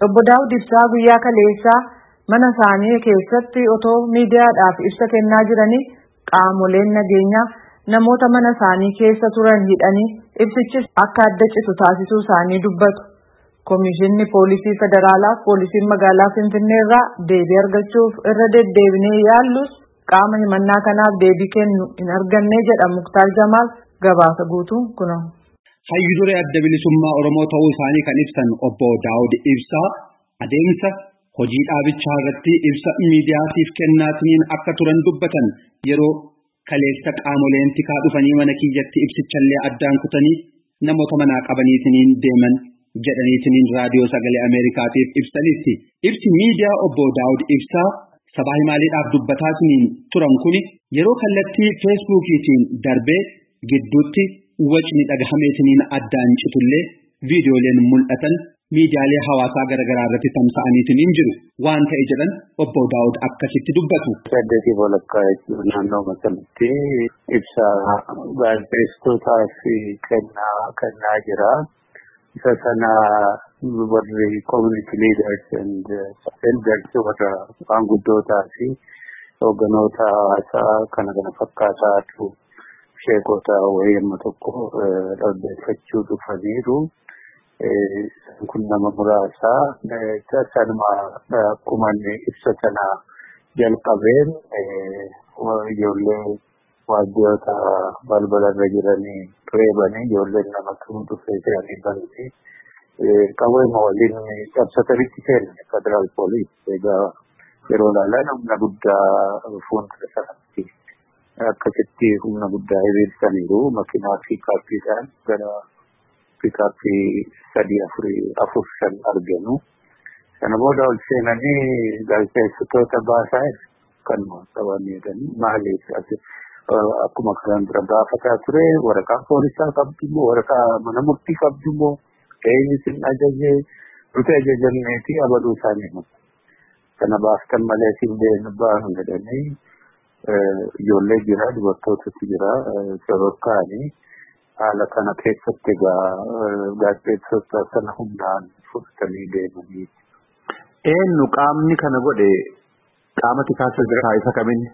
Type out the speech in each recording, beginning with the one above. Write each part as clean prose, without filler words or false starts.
Obbo Daawud Ibsaa guyyaa kaleessaa mana isaanii keessatti otoo miidiyaadhaaf ibsa kennaa jiranii qaamoleen nageenyaa namoota mana isaanii keessa turan hidhanii ibsichis akka adda citu taasisuu isaanii dubbatu. Komishinni Poolisii Federaalaa Poolisiin Magaalaa Finfinnee irraa deebii argachuuf irra deddeebinee yaallus qaama himannaa kanaaf deebii kennu hin arganne jedha Muktaar Jamaal. Gabaasa guutuun kunoo. Hayyuu duree adda bilisummaa Oromoo ta'uu isaanii kan ibsan obbo Daawud Ibsaa adeemsa hojii dhaabichaa irratti ibsa miidiyaatiif kennaatiniin akka turan dubbatan yeroo kaleessa qaamoleen tikaa dhufanii mana kiyyatti ibsichallee addaan kutanii namoota manaa qabaniitiniin deeman jedhaniitiniin raadiyoo sagalee Ameerikaatiif ibsanitti. Ibsi miidiyaa obbo Daawud Ibsaa sabaa himaaleedhaaf dubbataatiniin turan kuni yeroo kallattii feesbuukiitiin darbee gidduutti wacni dhagahameetiniin addaan citullee viidiyooleen mul'atan miidiyaalee hawaasaa garaagaraa irratti tamsa'aniitiniin jiru waan ta'e jedhan obbo Daawud akkasitti dubbatu. Saddeetii walakkaa jechuun naannoo masalatti ibsa gaazexeessitootaa fi kennaa jira. Isa sana warri community leaders and elders warra maanguddootaa fi hoogganoota hawaasaa kana fakkaataatu sheekota wayyaama tokko dhaggeeffachuu dhufaniiru. Kun nama muraasa sanuma akkuma ibsa sana jalqabeen ijoollee waajjiroota balbalarra jiranii reebanii ijoolleen namatu dhufee jiranii banti. Qabeema waliin cabsatanitti seenne federaal poolis egaa yeroo ilaalan humna guddaa fuuldura isaatti akkasitti humna guddaa hiriirsaniiru makiinaa piikaappiidhaan gara piikaappii 3-4 arganu. Sana booda ol seenanii gaazexeessitoota baasaa kan qabanii maaliif akkuma kanaan dura gaafataa ture waraqaa poolisaa qabdu waraqaa mana murtii qabdu eenyuutiin ajajee nuti ajajamneeti abaluu isaanii kana baaftan malee siin baanu jedhanii ijoollee jira dubartootatti jira sororkaanii haala kana keessatti egaa gaazexeessitoota sana humnaan fudhatanii deemanii. Eenyu qaamni kana godhe qaama tikaa sadarkaa isa kamiin?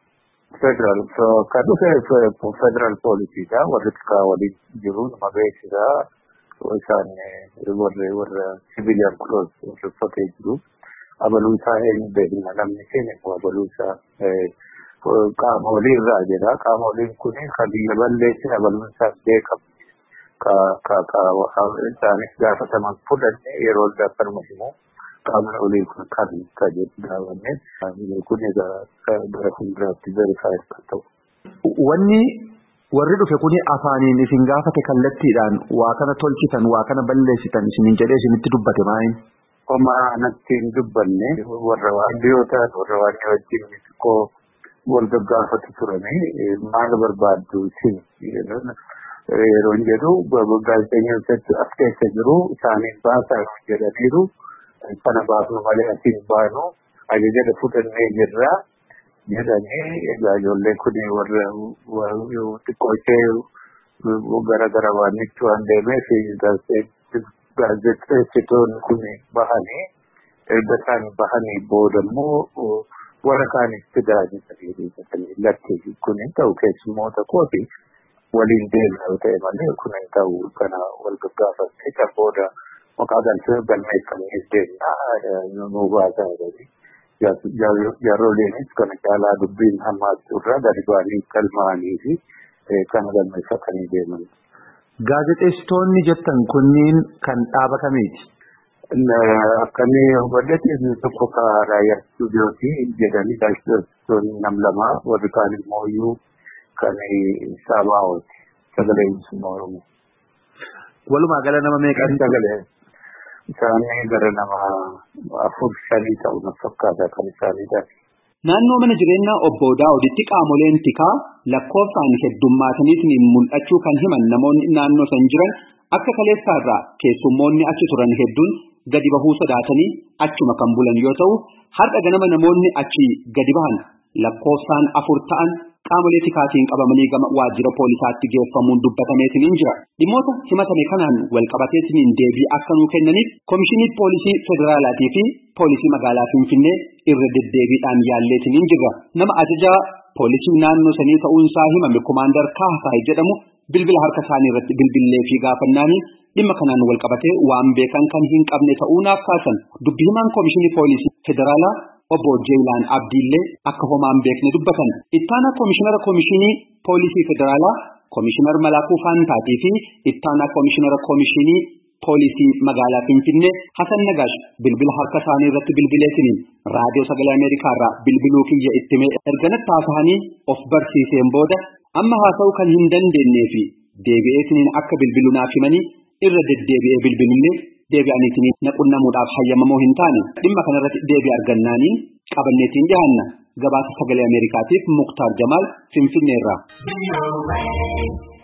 Federal poolisiidha warri tikaa waliin jiru nama beeksisa isaan warra civilian clothes warra uffatee jiru abaluu isaa eenyu beekna namni keenya abaluu isaa qaama waliirraa jedha qaama waliin kun kan biyya balleessin abaluun isaa beekamu isaanis gaafataman fudhanne yeroo daffarma himu qaamni waliin kun kan jedhu gaafanne kun egaa gara fuulduraatti verifaayi kan ta'u. Wanni warri dhufe kuni afaaniin isin gaafate kallattiidhaan waa kana tolchitan waa kana balleessitan isiniin jedhee isinitti dubbate maayin? Oma natti hin dubbanne warra waardiyootaan warra waardiyoo wajjin xiqqoo wal gaggaafatu turanii maal barbaaddu isin yeroo jedhu gaazexeessitoota as keessa jiru isaaniin baasaa jedhaniiru kana baafnu malee asiin baanu ajaja fudhannee jirra. jedhanii egaa ijoolleen kun warra xiqqoo ishee gara waanitti waan deemeef gaazexeessitoonni kun bahanii erga isaan bahanii booda immoo warra kaanis fidaanii lakkee kun hin ta'u keessummoota kooti waliin deemna yoo ta'e malee kun hin ta'u kana wal gaggaafattee kan booda maqaa galmeeffamee deemna nu baasaa jedhanii. Jaaroleenis kana caalaa dubbiin hammaachuu irraa gadi ba'anii galmaa'anii fi kana galmeeffatanii deeman. Gaazexeessitoonni jettan kunniin kan dhaaba kamiiti? Akkamii hubadhate tokko raayyaa istuudiyooti jedhanii gaazexeessitoonni nam lama warri kaan immoo iyyuu kan Saabaa'ooti sagalee bilisummaa Oromoo. Walumaa gala nama meeqan sagalee? Isaanii gara nama 4-5 ta'u na fakkaata kan isaaniidha. Naannoo mana jireenyaa obbo Daawuditti qaamoleen tikaa lakkoofsaan heddummaataniitiin mul'achuu kan himan namoonni naannoo san jiran akka kaleessaarraa keessummoonni achi turan hedduun gadi bahuu sodaatanii achuma kan bulan yoo ta'u har'a ganama namoonni achi gadi bahan lakkoofsaan 4 ta'an qaamolee tikaatiin qabamanii gama waajjira poolisaatti geeffamuun dubbatameetiin jira. Dhimmoota himatame kanaan wal qabateetiin deebii akka nuu kennaniif Komishinii Poolisii Federaalaatii fi Poolisii Magaalaa Finfinnee irra deddeebiidhaan yaalleetiin jirra. Nama ajajaa poolisii naannoo sanii ta'uunsaa himame Komaandar Kaasaa jedhamu bilbila harka isaanii irratti bilbilee fi gaafannaani dhimma kanaan wal qabatee waan beekan kan hin qabne ta'uu naaf kaasan. Dubbii himaan Komishinii Poolisii Federaalaa Obbo Jeelaan Abdiillee akka homaan beekne dubbatan. Ittaanaa Komishinara Komishinii Poolisii Federaalaa Komishinar Malaakuu Faantaatii fi Ittaanaa Komishinara Komishinii Poolisii Magaalaa Finfinnee Hasan Nagaash bilbila harka isaanii irratti bilbileetiin raadiyoo sagalee Ameerikaa irraa bilbiluu kiyya ittime erganatti haasa'anii of barsiiseen booda amma haasa'uu kan hin dandeenyee fi deebi'eetiin akka bilbilu naaf himanii irra deddeebi'ee bilbilillee deebi'aniitiin naqunnamuudhaaf hayyamamoo hin taane dhimma kanarratti deebii argannaaniin qabanneetiin dhiyaanna. Gabaasa sagalee Ameerikaatiif Muktaar Jamaal Finfinneerraa.